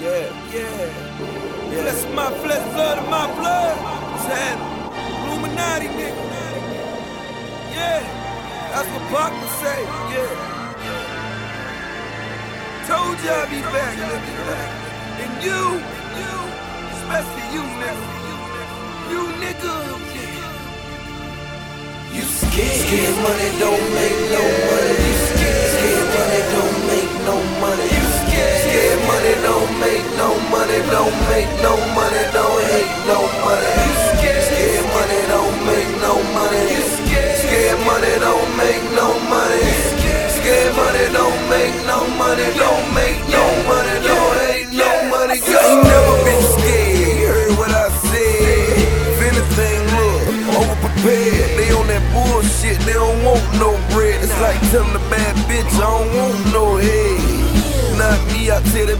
Yeah. Flesh of my flesh, blood of my blood. Said Illuminati, nigga. Yeah. That's what Pac would say. Yeah. Told you I'd be back, nigga. And you, especially you, nigga. You, nigga. You scared money don't make no money. You scared money don't make no money. You scared money don't make no money. Don't make no money, don't hate no money. You scared money don't make no money. You scared money don't make no money. Scared money don't make no money. Don't make no money, don't hate no money. I ain't never been scared. You heard what I said. If anything, look, overprepared. They on that bullshit, they don't want no bread. It's like telling the